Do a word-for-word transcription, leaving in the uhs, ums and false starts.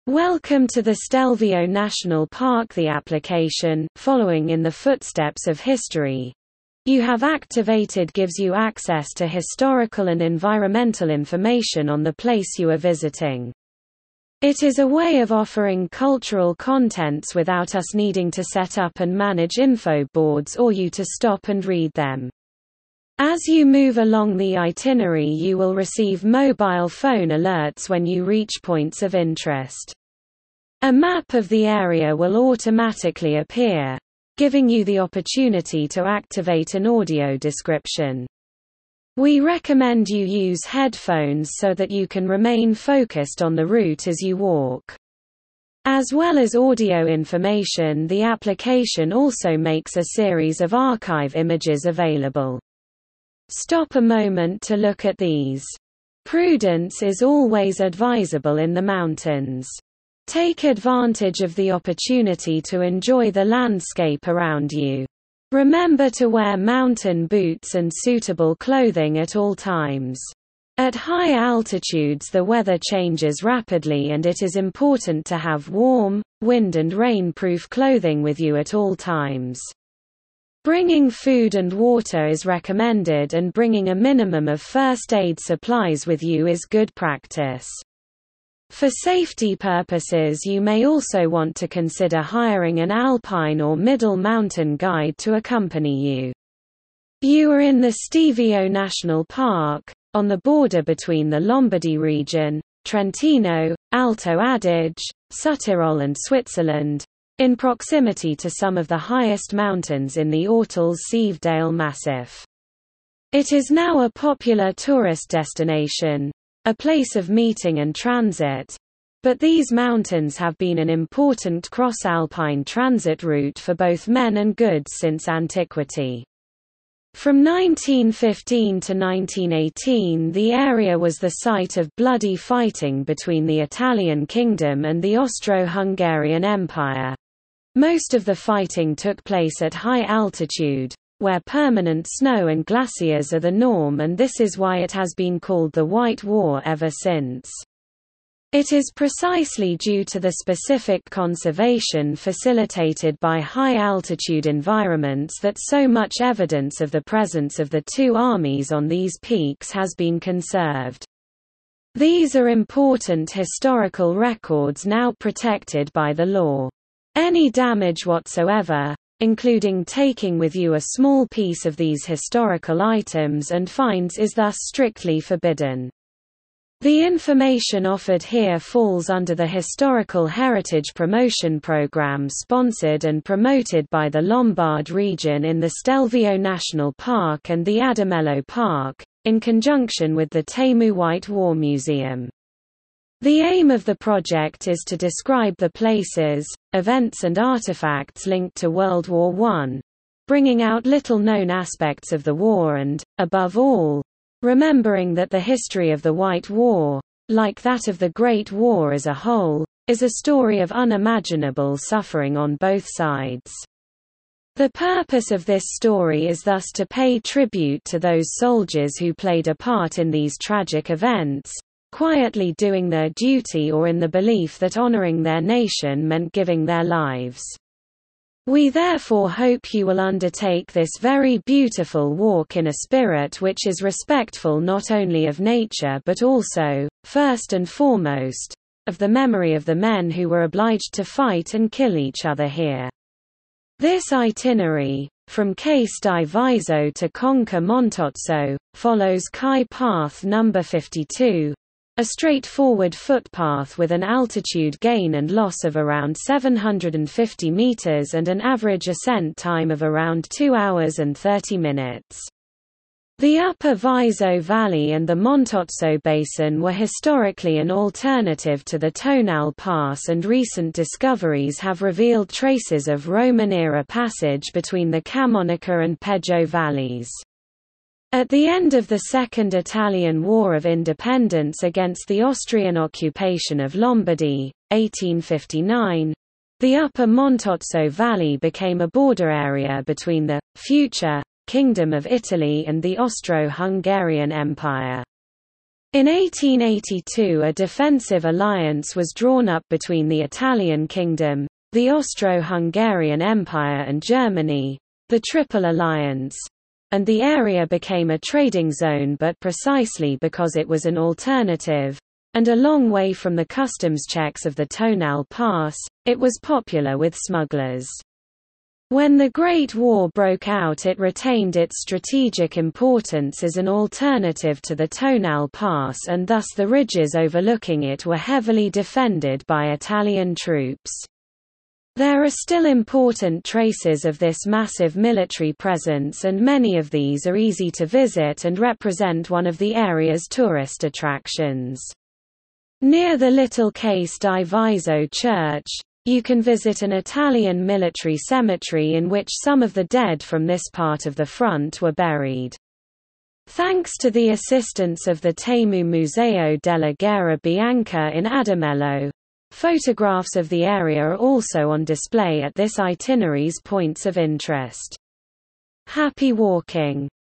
Welcome to the Stelvio National Park. The application, following in the footsteps of history you have activated, gives you access to historical and environmental information on the place you are visiting. It is a way of offering cultural contents without us needing to set up and manage info boards or you to stop and read them. As you move along the itinerary, you will receive mobile phone alerts when you reach points of interest. A map of the area will automatically appear, giving you the opportunity to activate an audio description. We recommend you use headphones so that you can remain focused on the route as you walk. As well as audio information, the application also makes a series of archive images available. Stop a moment to look at these. Prudence is always advisable in the mountains. Take advantage of the opportunity to enjoy the landscape around you. Remember to wear mountain boots and suitable clothing at all times. At high altitudes the weather changes rapidly and it is important to have warm, wind and rain-proof clothing with you at all times. Bringing food and water is recommended, and bringing a minimum of first aid supplies with you is good practice. For safety purposes, you may also want to consider hiring an alpine or middle mountain guide to accompany you. You are in the Stelvio National Park, on the border between the Lombardy region, Trentino, Alto Adige, Südtirol and Switzerland, in proximity to some of the highest mountains in the Ortles-Ceavdale Massif. It is now a popular tourist destination, a place of meeting and transit, but these mountains have been an important cross-alpine transit route for both men and goods since antiquity. From nineteen fifteen to nineteen eighteen, the area was the site of bloody fighting between the Italian Kingdom and the Austro-Hungarian Empire. Most of the fighting took place at high altitude, where permanent snow and glaciers are the norm, and this is why it has been called the White War ever since. It is precisely due to the specific conservation facilitated by high-altitude environments that so much evidence of the presence of the two armies on these peaks has been conserved. These are important historical records now protected by the law. Any damage whatsoever, including taking with you a small piece of these historical items and finds, is thus strictly forbidden. The information offered here falls under the Historical Heritage Promotion Program sponsored and promoted by the Lombard region in the Stelvio National Park and the Adamello Park, in conjunction with the Temu White War Museum. The aim of the project is to describe the places, events and artifacts linked to World War One, bringing out little-known aspects of the war and, above all, remembering that the history of the White War, like that of the Great War as a whole, is a story of unimaginable suffering on both sides. The purpose of this story is thus to pay tribute to those soldiers who played a part in these tragic events, quietly doing their duty or in the belief that honoring their nation meant giving their lives. We therefore hope you will undertake this very beautiful walk in a spirit which is respectful not only of nature but also, first and foremost, of the memory of the men who were obliged to fight and kill each other here. This itinerary, from Case di Viso to Conca Montozzo, follows Kai Path number fifty-two, a straightforward footpath with an altitude gain and loss of around seven hundred fifty meters and an average ascent time of around two hours and thirty minutes. The Upper Viso Valley and the Montozzo Basin were historically an alternative to the Tonal Pass, and recent discoveries have revealed traces of Roman-era passage between the Camonica and Peggio valleys. At the end of the Second Italian War of Independence against the Austrian occupation of Lombardy, eighteen fifty-nine, the Upper Montozzo Valley became a border area between the future Kingdom of Italy and the Austro-Hungarian Empire. In eighteen eighty-two a defensive alliance was drawn up between the Italian Kingdom, the Austro-Hungarian Empire and Germany, the Triple Alliance, and the area became a trading zone, but precisely because it was an alternative, and a long way from the customs checks of the Tonal Pass, it was popular with smugglers. When the Great War broke out, it retained its strategic importance as an alternative to the Tonal Pass, and thus the ridges overlooking it were heavily defended by Italian troops. There are still important traces of this massive military presence, and many of these are easy to visit and represent one of the area's tourist attractions. Near the Little Case di Viso church, you can visit an Italian military cemetery in which some of the dead from this part of the front were buried. Thanks to the assistance of the Temu Museo della Guerra Bianca in Adamello, photographs of the area are also on display at this itinerary's points of interest. Happy walking!